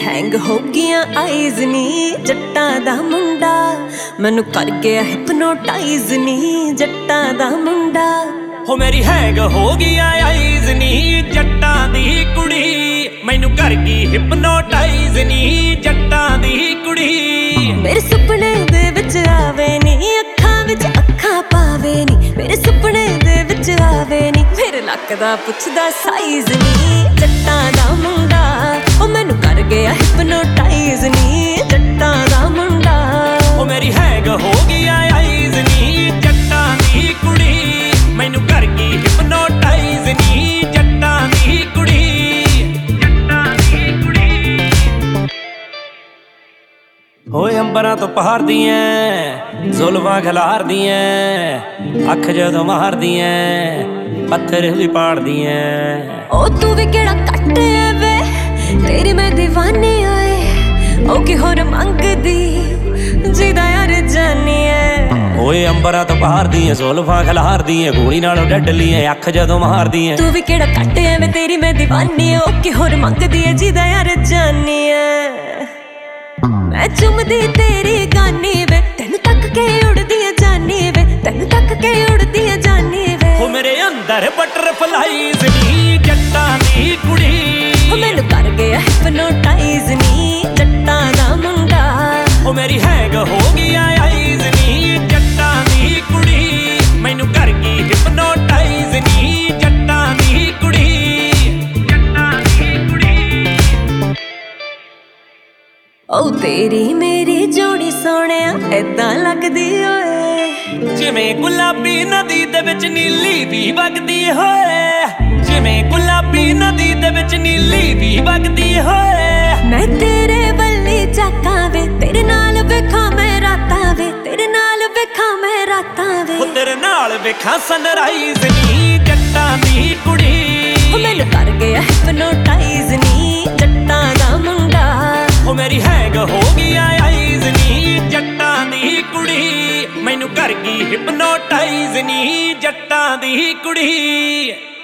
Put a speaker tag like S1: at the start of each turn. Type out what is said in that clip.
S1: Hang हो गया eyes नी जट्टां दा मुंडा मैनू कर गया हिपनोटाइज नी जट्टां दा मुंडा
S2: हो मेरी हैंग हो गया आईज नी जट्टां दी कुड़ी मैनू कर गई हिपनोटाइज नी जट्टां दी कुड़ी
S1: मेरे सुपने दे विच आवे नी अखां विच अखां पावे नी मेरे सुपने दे विच आवे नी मेरे लक दा पुछदा साइज नी जट्टां दा मुंडा ओ मैनू कर गया हिपनोटाइज नी जट्टां दा मुंडा
S2: ओ मेरी हैंग हो गया आईज नी जट्टां दी कुड़ी मैनू कर गई हिपनोटाइज नी जट्टां दी कुड़ी जट्टां दी कुड़ी होए अंबरां तो पहाड़ दियां जुल्फां खिलार दियां अख जदों मार दियां पत्थर भी पाड़ दियां
S1: ओ तू भी केड़ा कट है वे तेरी मैं दीवानी आए ओ की होर मंगदी जिदा यार जानी है
S2: ओए अंबरां तो पहाड़ दियां जुल्फां खिलार दियां गोली नालों डडली है अख जदों मार दियां
S1: तू भी केड़ा कट है वे तेरी मैं दीवानी है ओ की होर मंगदी है जिदा यार जानी है मैं चुमदी तेरी गानी वे तेनू तक के उड़दी जानी वे तेनू तक के उड़दी जानी वे
S2: ओ मेरे अंदर बटरफ्लाइज नी जट्टां दी कुड़ी
S1: ओ मैनू कर गया हिपनोटाइज नी जट्टां दा मुंडा
S2: ओ मेरी हैंग हो गया आईज नी जट्टां दी कुड़ी मैनू कर गई हिपनोटाइज नी जट्टां दी कुड़ी जट्टां दी कुड़ी
S1: ओ तेरी मेरी जोड़ी सोहणिया ऐदां लगदी ओए
S2: जिवें गुलाबी नदी दे विच नीली भी वगदी होए जिवें गुलाबी नदी दे विच नीली भी वगदी होए
S1: मैं तेरे वल्ली जाकां वे तेरे नाल वेखां मैं रातां वे तेरे नाल वेखां मैं रातां वे
S2: ओ तेरे नाल वेखां सनराइज नी जट्टां दी कुड़ी
S1: ओ मैनू कर गया हिपनोटाइज नी जट्टां दा मुंडा
S2: ओ मेरी हैंग हो गया आईज नी जट्टां दी कुड़ी मैनू कर गई हिपनोटाइज नी जट्टां दी कुड़ी।